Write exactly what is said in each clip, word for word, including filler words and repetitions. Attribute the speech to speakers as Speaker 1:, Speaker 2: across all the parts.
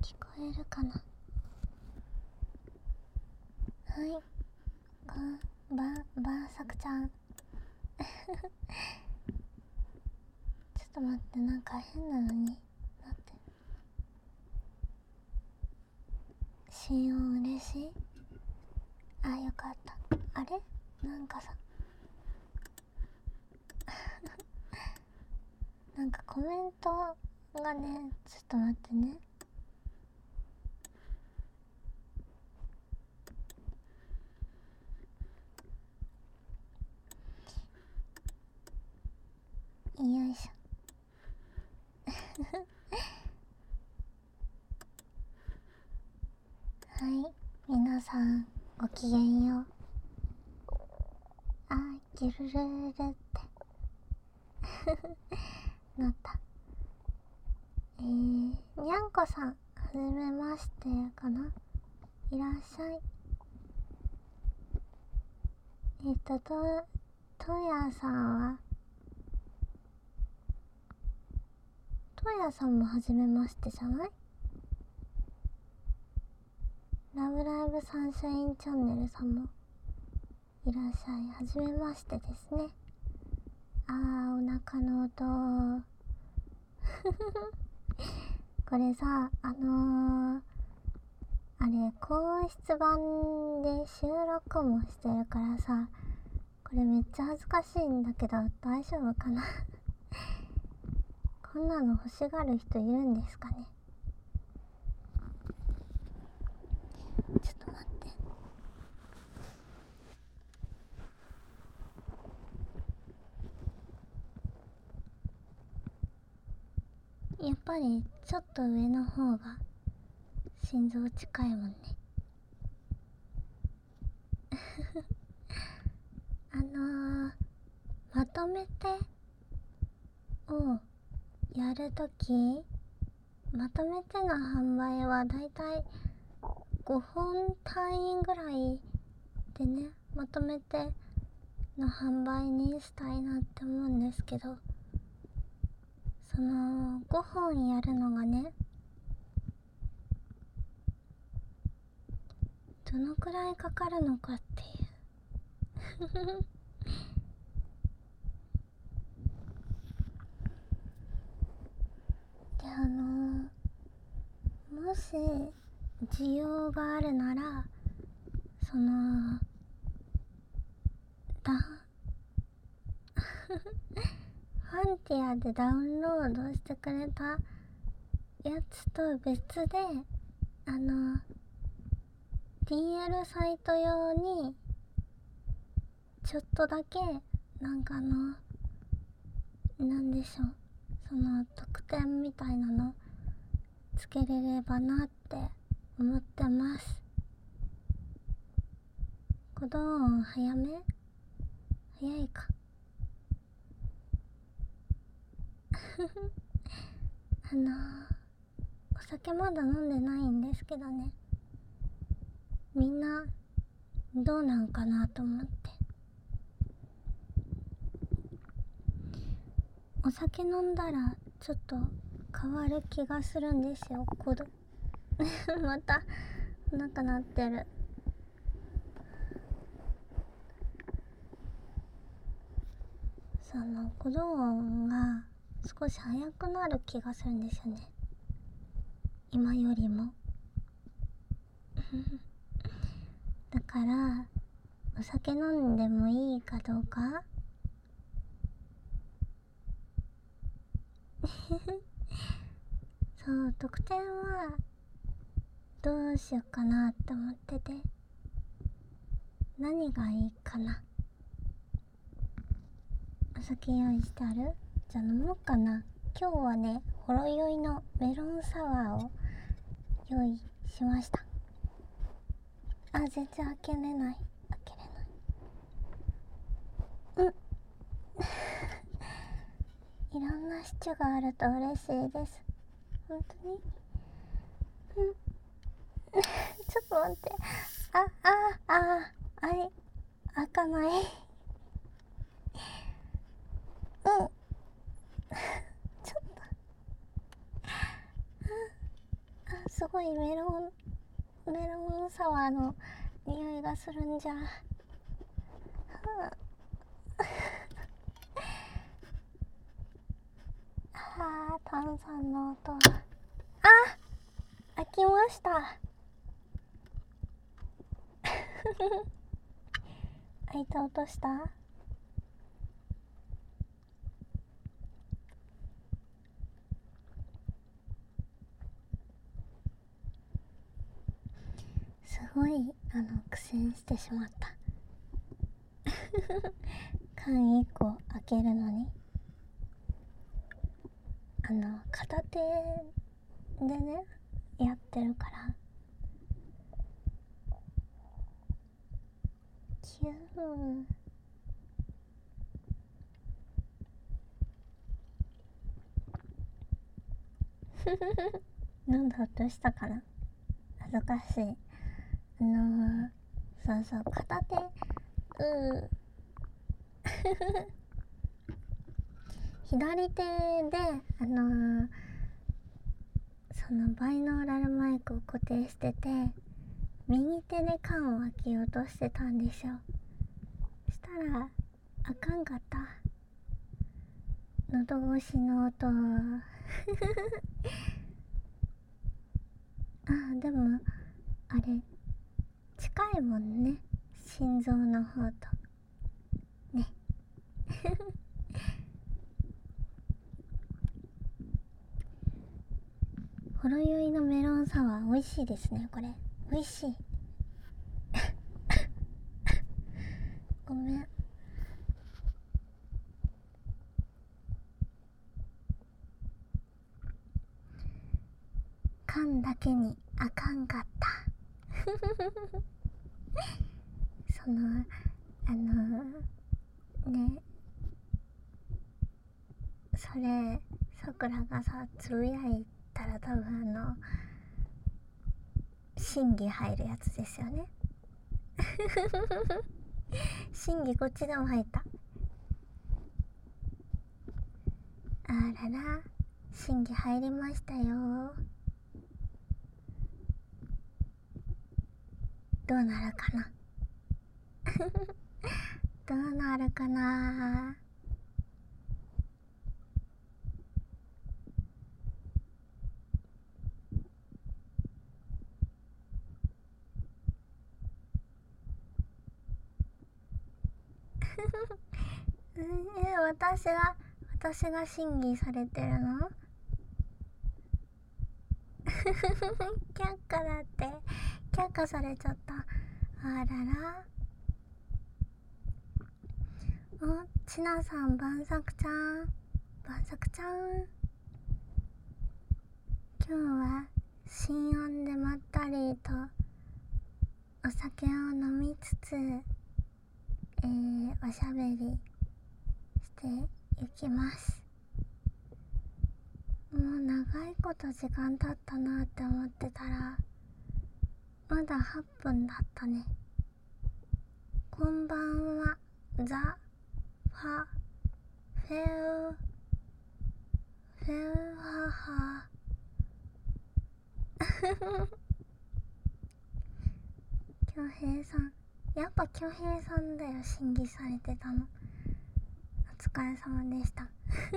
Speaker 1: 聞こえるかな。はい、こんばばあさくちゃんちょっと待って、なんか変なのになってる。心音嬉しい。あ、よかった。あれなんかさなんかコメントがね、ちょっと待ってね。よいしょはい、皆さんごきげんよう。あ、ギュルルルルってなった。えー、にゃんこさん、はじめましてかな。いらっしゃい。えっと、と、とやさんは、とやさんもはじめましてじゃない？ラブライブサンシャインチャンネルさんもいらっしゃい。はじめましてですね。あー、お腹の音これさ、あのー、あれ、高音質版で収録もしてるからさ、これめっちゃ恥ずかしいんだけど、大丈夫かなこんなの欲しがる人いるんですかね。ちょっと待って。やっぱりちょっと上の方が心臓近いもんねあのー、まとめてをやるとき、まとめての販売はだいたいごほん単位ぐらいでね、まとめての販売にしたいなって思うんですけど、そのごほんやるのがね、どのくらいかかるのかっていうで、あのー、もし需要があるなら、そのだファンティアでダウンロードしてくれたやつと別で、あの ディーエル サイト用にちょっとだけなんかあのなんでしょう、その特典みたいなのつけれればなって思ってます。鼓動音早め？早いかあのー、お酒まだ飲んでないんですけどね、みんなどうなんかなと思って。お酒飲んだらちょっと変わる気がするんですよ。鼓動またお腹鳴ってる。その鼓動音が少し速くなる気がするんですよね、今よりもだからお酒飲んでもいいかどうかそう、特典はどうしようかなって思ってて、何がいいかな。お酒用意してある？じゃあ飲もうかな。今日はね、ほろ酔いのメロンサワーを用意しました。あ、全然開けれない。開けれない。うん。いろんなシチュがあると嬉しいです。本当に？うん。ちょっと待って。あ、あ、あ、あい、開かない。うん。ちょっと。あ、 すごいメロンメロンサワーの匂いがするんじゃ。はあ、炭酸の音。あ、開きました。開いた音した。すごいあの苦戦してしまった。缶いっこ開けるのにあの片手でねやってるからキュー。飲んだ音したかな。恥ずかしい。あのー、そうそう片手うー左手であのー、そのバイノーラルマイクを固定してて右手で缶を開けようとしてたんでしょ。したらあかんかった。喉越しの音。あ、でもあれ近いもんね、心臓の方とね。ほろ酔いのメロンサワー美味しいですね。これ美味しい。ごめん。缶だけにあかんかった。そのあのね、それさくらがさつぶやいたら多分あの審議入るやつですよね。審議こっちでも入った。あらら、審議入りましたよ。どうなるかな。どうなるかな。え、私が私が審議されてるの？却下だって。却下されちゃった。あらら。お、ちなさん、晩作ちゃん晩作ちゃん今日は心音でまったりとお酒を飲みつつ、えー、おしゃべりしていきます。もう長いこと時間経ったなって思ってたらまだはっぷんだったね。こんばんは。ザ・ファ・フェウフェウハハ。京平さん、やっぱ京平さんだよ、審議されてたの。お疲れ様でした。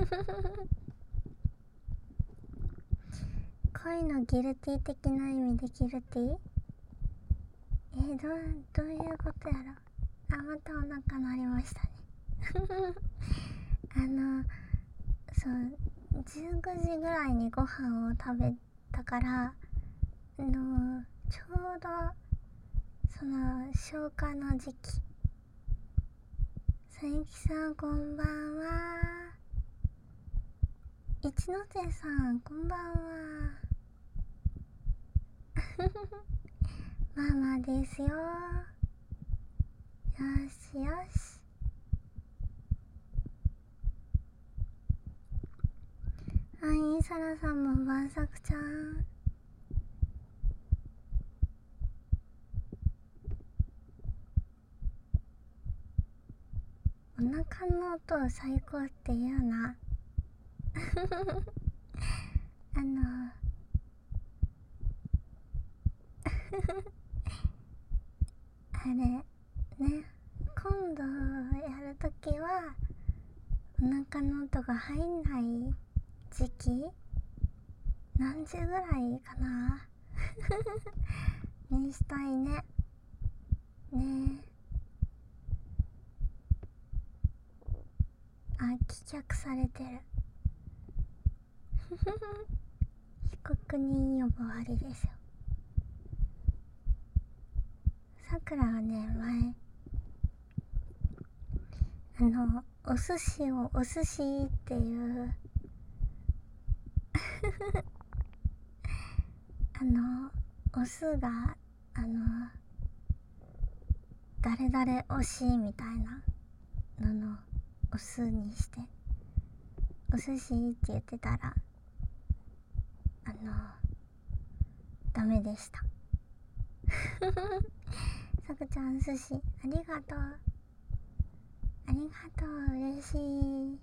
Speaker 1: 恋のギルティ的な意味でギルティ？えー、どう、どういうことやろ。あ、またお腹鳴りましたね。あの、そう、じゅうごじぐらいにご飯を食べたから、あの、ちょうど、その、消化の時期。佐伯さん、こんばんは。一ノ瀬さん、こんばんは。ママですよ。よしよし。はい、サラさんも晩作ちゃん。お腹の音を最高って言うな。あのあれね、今度やるときはお腹の音が入んない時期何時ぐらいかなにしたいね。ねえ、あ、棄却されてる被告人呼ばわりですよ。さくらはね、前あのお寿司をお寿司っていうあのお酢があの誰々推しみたいなののお酢にしてお寿司って言ってたらあのダメでしたさくちゃん寿司ありがとう、ありがとう、嬉しい。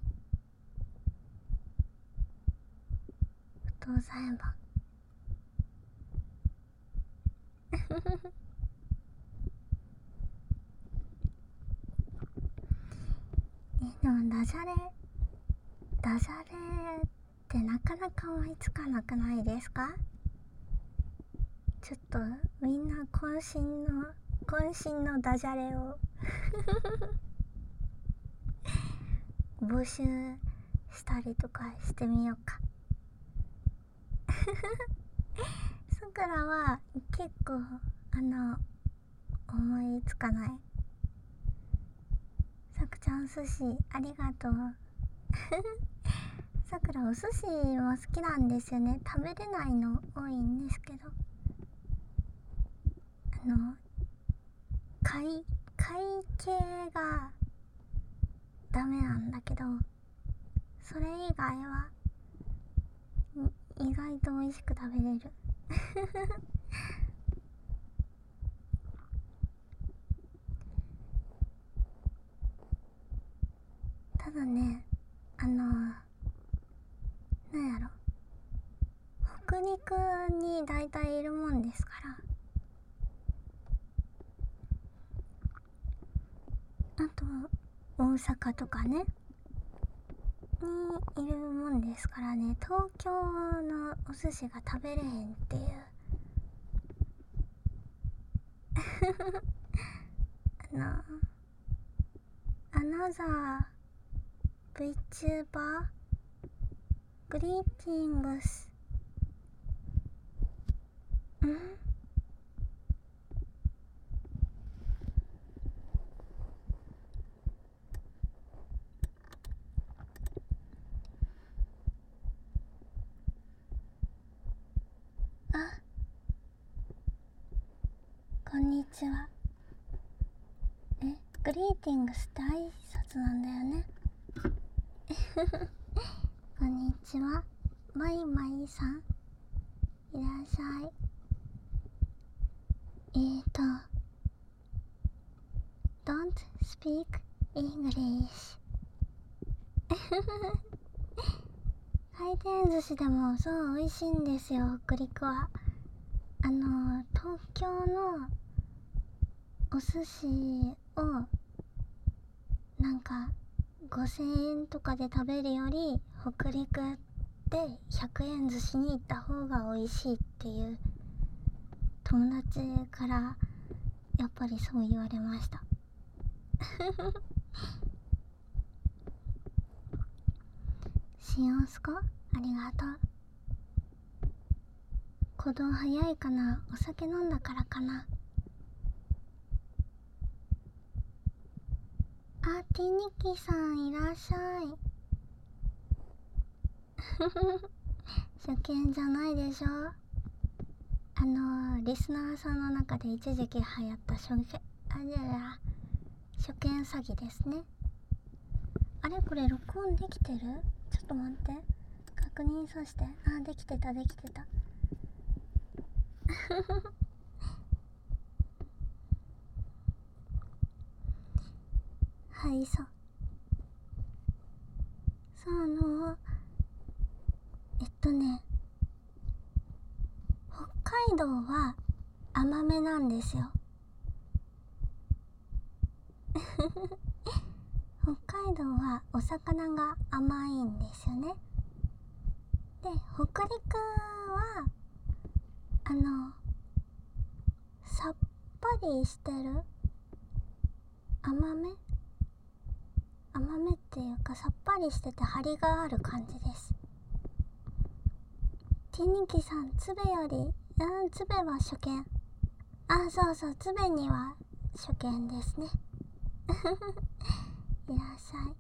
Speaker 1: お父さんばえ、でもダジャレダジャレってなかなか思いつかなくないですか？ちょっとみんな渾身の渾身のダジャレを募集したりとかしてみようかさくらは結構あの思いつかない。さくちゃん寿司ありがとうさくらお寿司も好きなんですよね。食べれないの多いんですけど、あの会会計がダメなんだけど、それ以外は意外と美味しく食べれるただね、あのなんやろ、北陸に大体いるもんですから、あと大阪とかねにいるもんですからね、東京のお寿司が食べれへんっていうあのアナザー VTuber グリーティングスんあ、こんにちは。え、グリーティングスって挨拶なんだよねこんにちは、マイマイさんいらっしゃい。えーと Don't speak English 回転寿司でもそう美味しいんですよ、北陸は。あの東京のお寿司をなんかごせんえんとかで食べるより北陸でひゃくえん寿司に行った方が美味しいっていう友達からやっぱりそう言われましたシオンスコありがとう。鼓動早いかな、お酒飲んだからかな。あ、ティニキさんいらっしゃい初見じゃないでしょ。あのー、リスナーさんの中で一時期流行った初見あれら初見詐欺ですね。あれこれ録音できてる？ちょっと待って確認させて。あ、できてたできてたはいそうそうあのえっとね北海道は甘めなんですよ。北海道はお魚が甘いんですよね。で、北陸はあのさっぱりしてる甘め甘めっていうか、さっぱりしてて張りがある感じです。ティニキさん、つべより、うん、つべは初見。あ、そうそう、つべには初見ですね。いらっしゃい。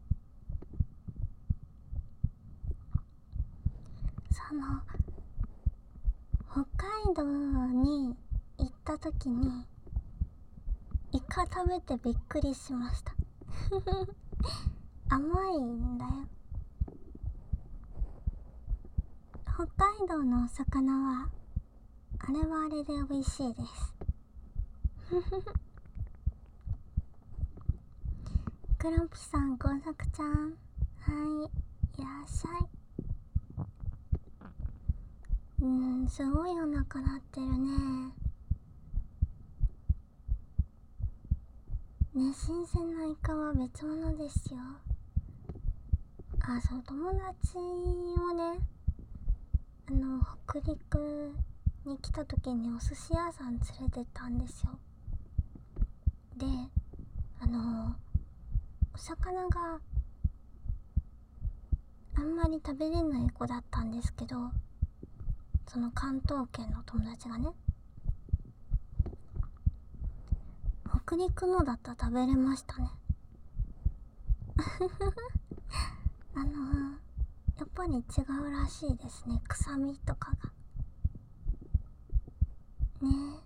Speaker 1: その北海道に行った時にイカ食べてびっくりしました。甘いんだよ。北海道のお魚はあれはあれで美味しいです。クロピさん、工作ちゃん、はい、いらっしゃい。うーん、すごいお腹鳴ってるね。ね、新鮮なイカは別物ですよ。あ、そう、友達をね、あの北陸に来た時にお寿司屋さん連れてったんですよ。で、あのお魚があんまり食べれない子だったんですけど、その関東圏の友達がね、北陸のだったら食べれましたね。あのやっぱり違うらしいですね、臭みとかがね。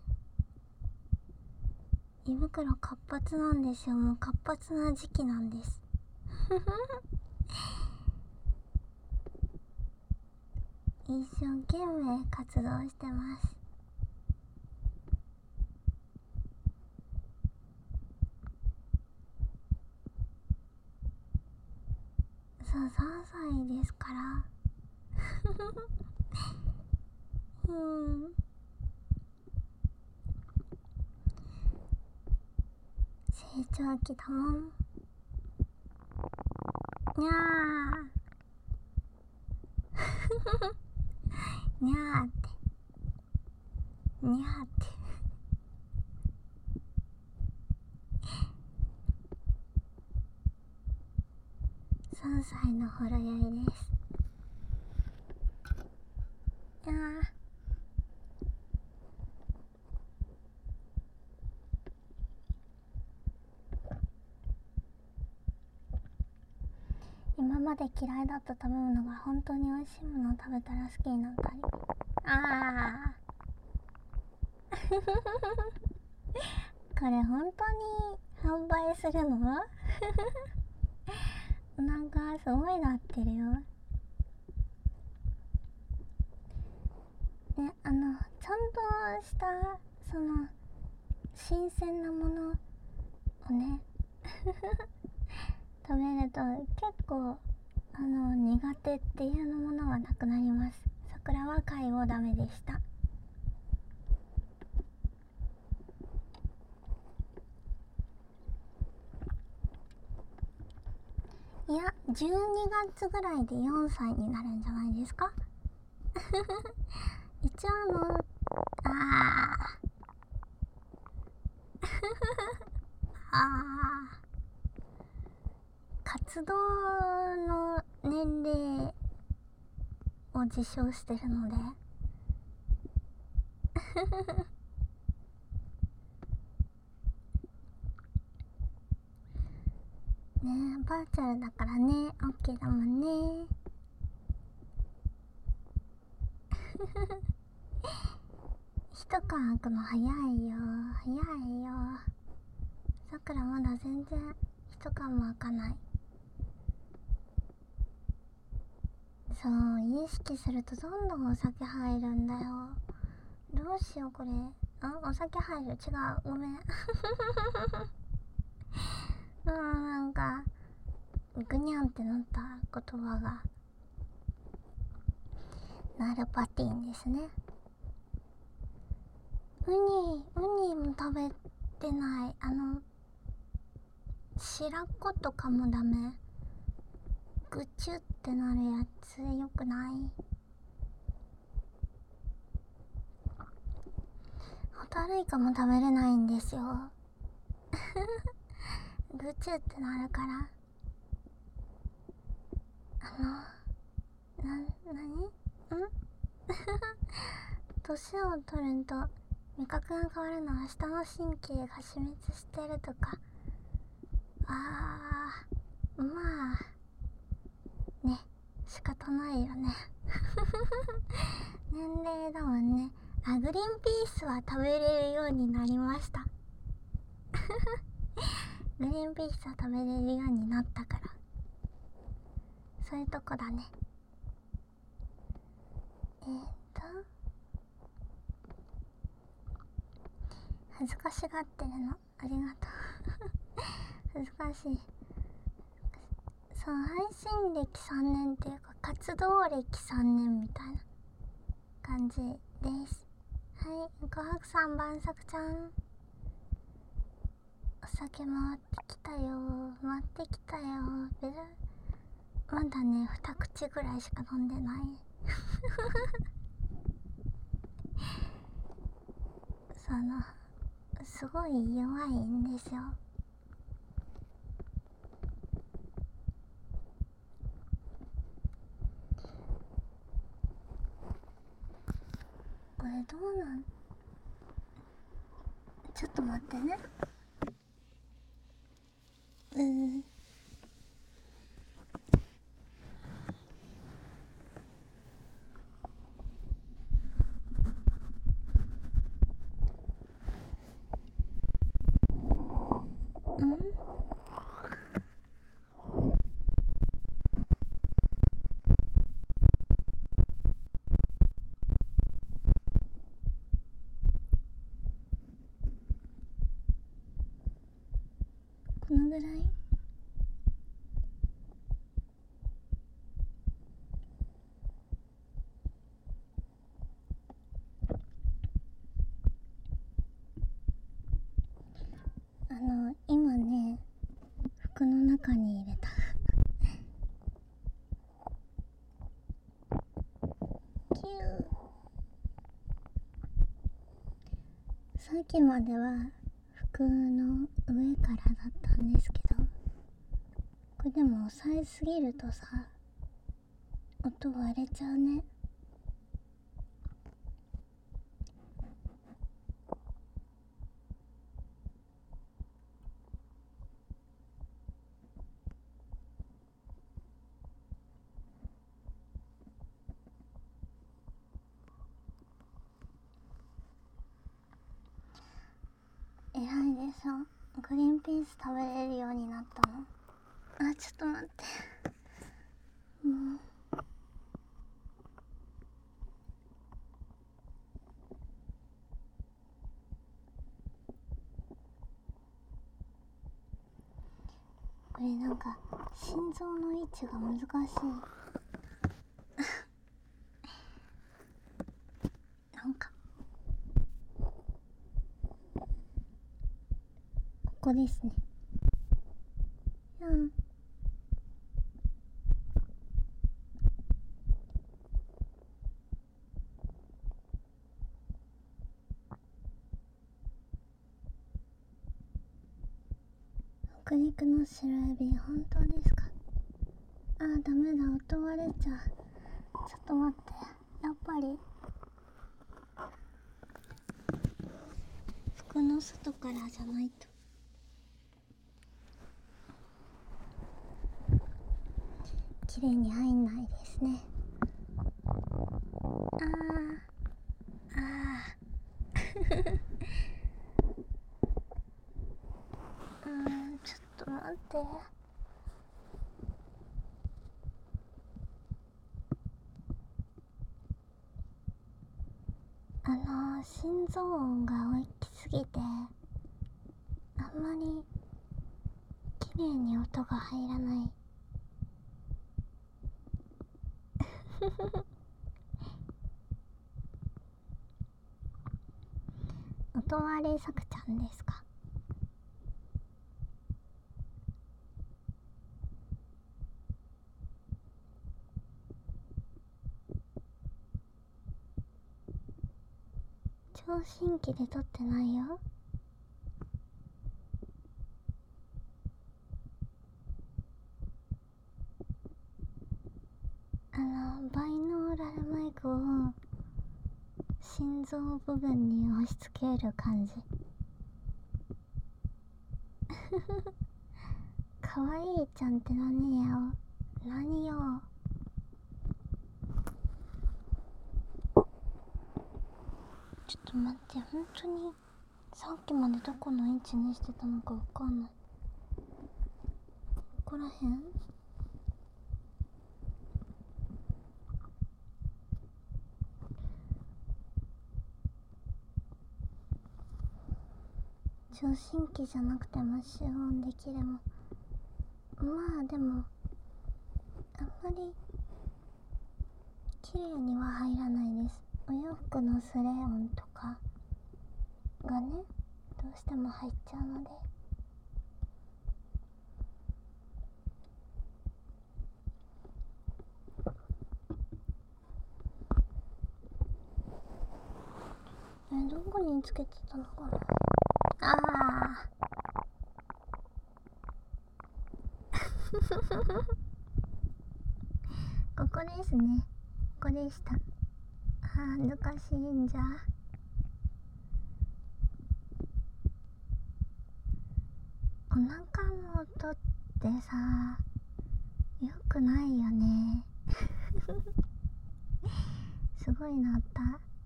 Speaker 1: 胃袋活発なんですよ。もう活発な時期なんです。一生懸命活動してます。そう、さんさいですから。うん、成長期だもん。にゃーにゃーってにゃーってさんさいのほろ酔いです。いやー、今まで嫌いだった食べ物が本当に美味しいものを食べたら好きになったり。あーこれ本当に販売するの？なんかすごいなってるよ。ね、あのちゃんとしたその新鮮なものをね食べると結構あの苦手っていうものはなくなります。桜は介護ダメでした。いや、じゅうにがつぐらいでよんさいになるんじゃないですか。一応あのあーあー活動の年齢を自称してるのでねえ、バーチャルだからね、オッケーだもんね。一缶開くの早いよ、早いよ。さくらまだ全然一缶も開かない。そう、意識するとどんどんお酒入るんだよ。どうしようこれ。あ、お酒入る、違う、ごめん。うん、なんかぐにゃんってなった言葉がナルパティンですね。 ウニウニも食べてない。あの白子とかもダメ。ぐちゅってなるやつよくない。ホタルイカも食べれないんですよぐちゅってなるから。あのな、なにん年を取ると味覚が変わるのは下の神経が死滅してるとか。あー、まあね、仕方ないよね年齢だもんね。あ、グリーンピースは食べれるようになりましたグリーンピースは食べれるようになったから、そういうとこだね。えー、っと恥ずかしがってるのありがとう恥ずかしい。そう、配信歴さんねんっていうか活動歴さんねんみたいな感じです。はい、ごはくさん晩作ちゃん、お酒回ってきたよ回ってきたよ。ベルまだね二口ぐらいしか飲んでないそのすごい弱いんですよ。これどうなん、ちょっと待ってね。うーんうんこのぐらい。あの今ね服の中に入れたキュー。さっきまでは服の上からだったんですけど、これでも押さえすぎるとさ音割れちゃうね。偉いでしょ。グリーンピース食べれるようになったの。あ、ちょっと待ってもうこれなんか心臓の位置が難しいなんかここですね。うん北陸の白エビ本当ですか。あーダメだ、音割れちゃう。ちょっと待って、やっぱり服の外からじゃないと綺麗に入んないですね。あーあーうーんちょっと待って。あの心臓音が大きすぎてあんまり綺麗に音が入らない音割れさくちゃんですか？聴診器で撮ってないよ。あのバイノーラルマイクを心臓部分に押し付ける感じ。かわいいちゃんって何よ、何よ。ちょっと待って、本当にさっきまでどこの位置にしてたのかわかんない。ここらへん？聴診器じゃなくても集音できるもん。まあでもあんまり綺麗には入らないです。お洋服のスレ音とかがね、どうしても入っちゃうので。え、どこにつけてたのかな。ああここですね。ここでした。あー恥ずかしいんじゃ。お腹の音ってさ、よくないよね。すごいなった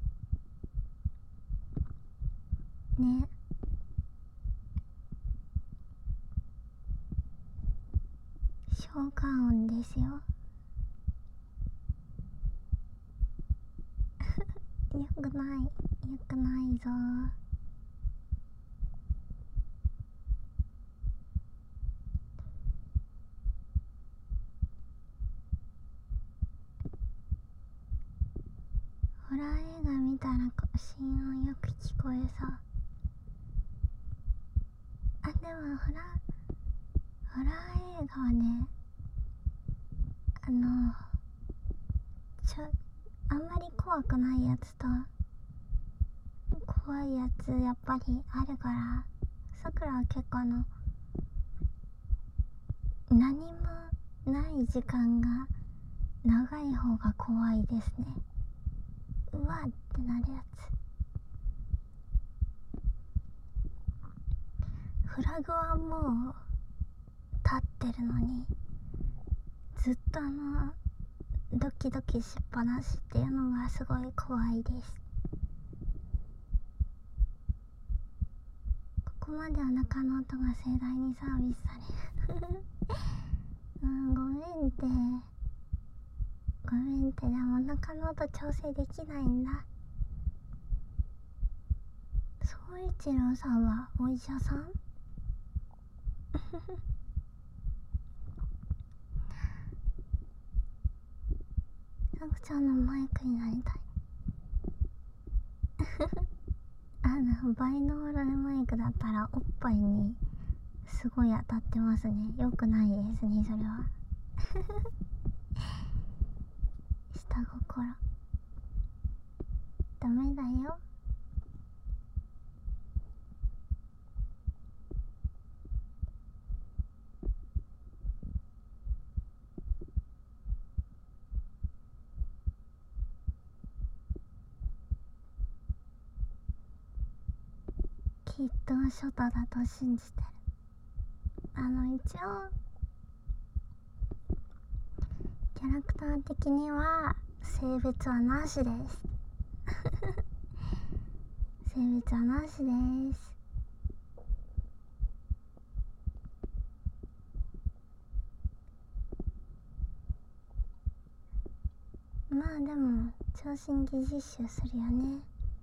Speaker 1: ね。消化音ですよ。よくない、よくないぞ。ホラー映画見たら心音よく聞こえそう。あ、でもホラーホラー映画はね、あのちょあんまり怖くないやつと怖いやつやっぱりあるから、さくらは結構あの何もない時間が長い方が怖いですね。うわってなるやつ。フラグはもう立ってるのにずっとあのドキドキしっぱなしっていうのがすごい怖いです。ここまでお腹の音が盛大にサービスされるうん、ごめんってごめんって。でもお腹の音調整できないんだ。宗一郎さんはお医者さん？さくちゃんのマイクになりたい。あのバイノーラルマイクだったらおっぱいにすごい当たってますね。よくないですね、それは。下心ダメだよ。きっとショタだと信じてる。あの一応キャラクター的には性別はなしです。性別はなしです。まあでも聴診器実習するよね。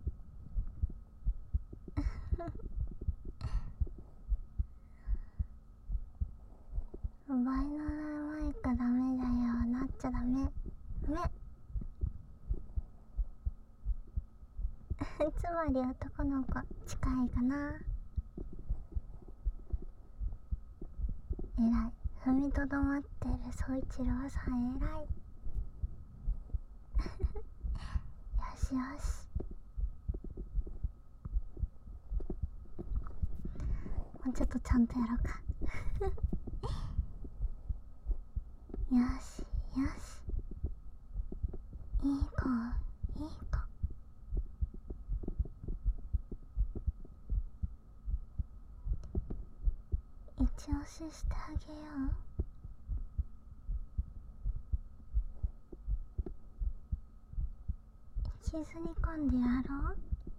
Speaker 1: バイノーラルマイクダメだよ、なっちゃダメ。ダメ。 つまり男の子近いかな。えらい。踏みとどまってる宗一郎さんえらい。よしよし。もうちょっとちゃんとやろうか。よしよし。いい子いい子。一押ししてあげよう。引きずり込んでやろう。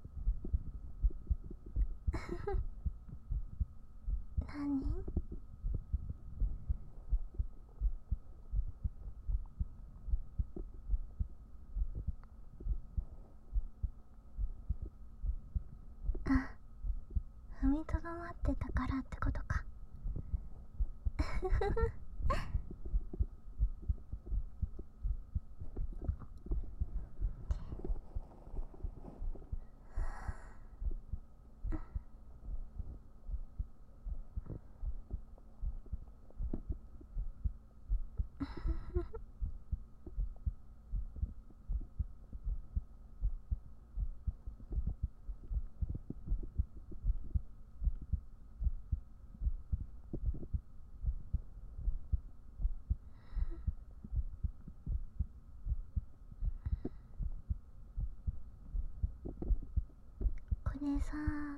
Speaker 1: 何？あ、踏みとどまってたからってことか。これさ、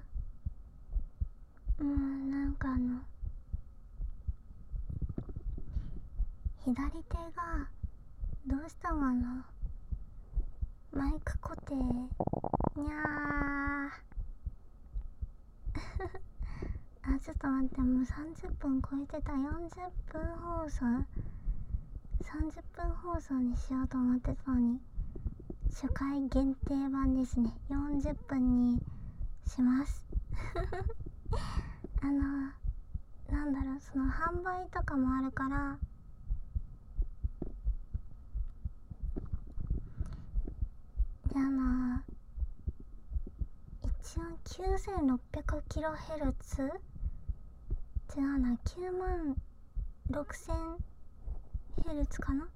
Speaker 1: もうなんかあの左手がどうしたものマイク固定にゃー。あ、ちょっと待って、もうさんじゅっぷん超えてた。よんじゅっぷん放送、さんじゅっぷん放送にしようと思ってたのに、初回限定版ですね。よんじゅっぷんにします。あのなんだろう、その販売とかもあるから、であの一応 きゅうせんろっぴゃくキロヘルツ 違うな、きゅうまんろくせんヘルツかな。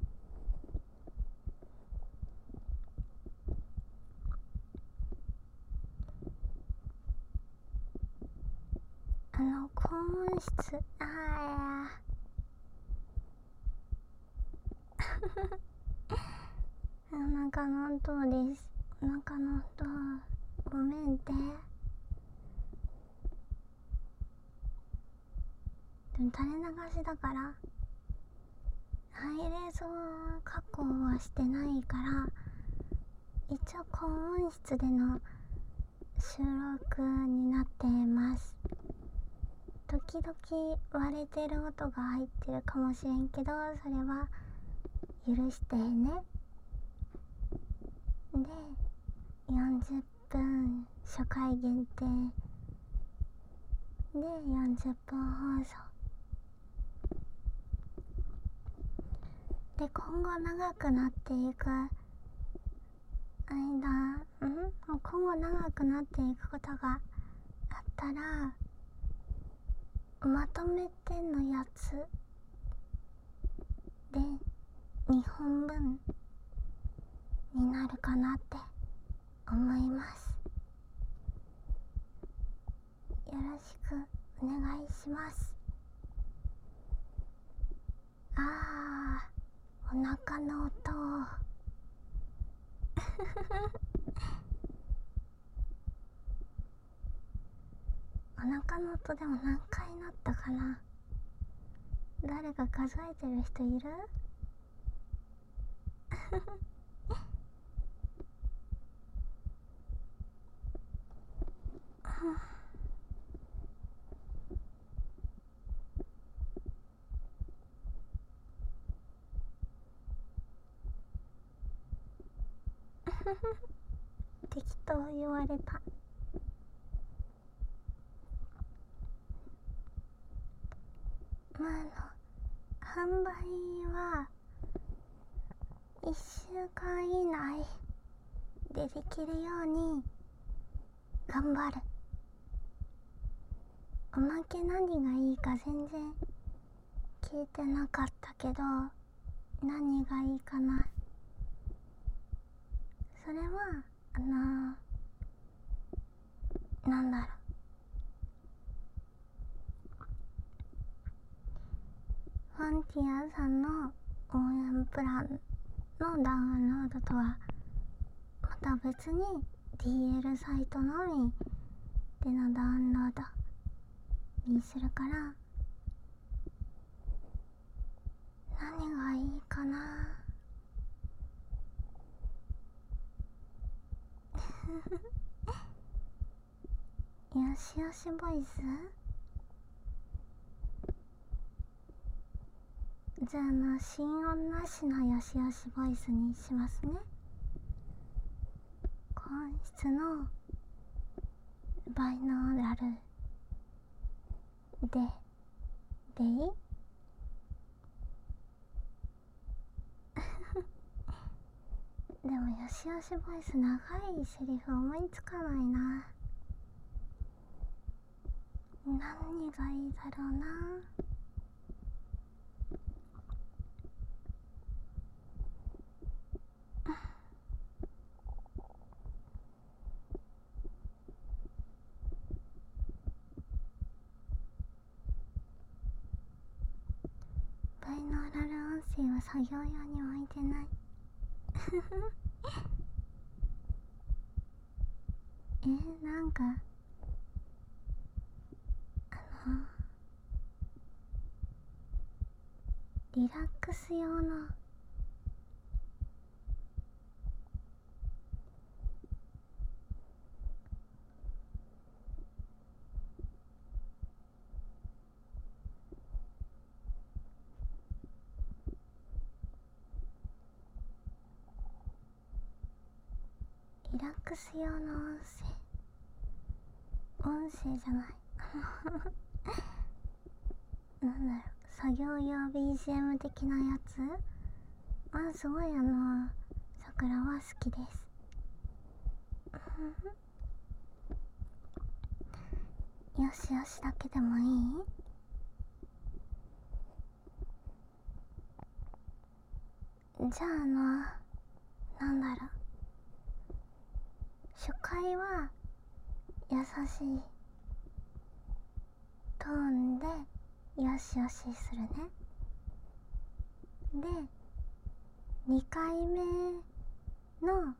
Speaker 1: あの高音質、ああお腹の音です。お腹の音ごめんって。でも垂れ流しだからハイレゾ加工はしてないから、一応高音質での収録になってます。時々割れてる音が入ってるかもしれんけど、それは許してね。でよんじゅっぷん初回限定でよんじゅっぷん放送で、今後長くなっていく間、ん今後長くなっていくことがあったら、まとめてのやつでにほんぶんになるかなって思います。よろしくお願いします。あー、お腹の音お腹の音でも何回なったかな。誰か数えてる人いる？適当言われた。まああの販売はいっしゅうかん以内でできるように頑張る。おまけ何がいいか全然聞いてなかったけど、何がいいかな。それはあのー、なんだろう、ファンティアさんの応援プランのダウンロードとはまた別に ディーエル サイトのみでのダウンロードにするから、何がいいかな。よしよしボイス、じゃあの心音なしのよしよしボイスにしますね。音質のバイノーラルででいいでもよしよしボイス長いセリフ思いつかないな。何がいいだろうな。バイノーラル音声は作業用に置いてないえ、なんかあのリラックス用のリラックス用の音声音声じゃないなんだろう、作業用 ビージーエム 的なやつはすごいあの桜は好きですよしよしだけでもいい？じゃああのなんだろう、初回は優しいトーンでよしよしするね。でにかいめの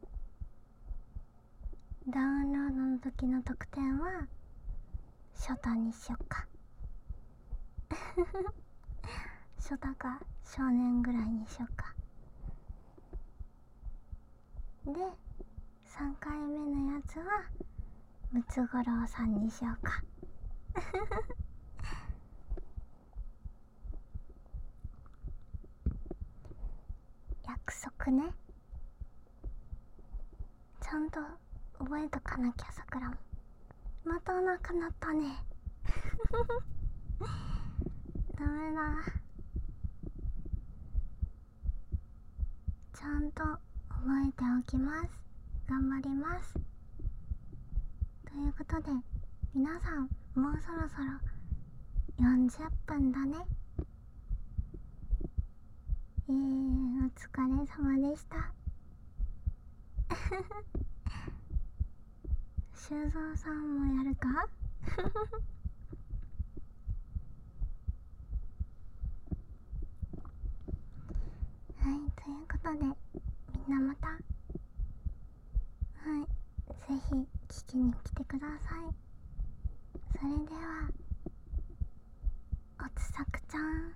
Speaker 1: ダウンロードの時の得点は初太にしよっか初太か少年ぐらいにしよっか。でさんかいめのやつはムツゴロウさんにしようか約束ね。ちゃんと覚えとかなきゃ。さくらもまたお腹鳴ったねダメだ、ちゃんと覚えておきます。頑張ります。ということで皆さんもうそろそろよんじゅっぷんだね。えー、お疲れ様でした修造さんもやるかはい、ということでみんなまた、はい、ぜひ聞きに来てください。それではおつさくちゃん、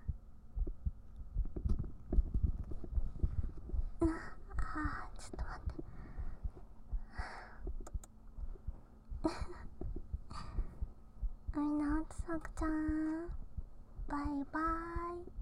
Speaker 1: ああ、ちょっと待ってみんなおつさくちゃん、バイバイ。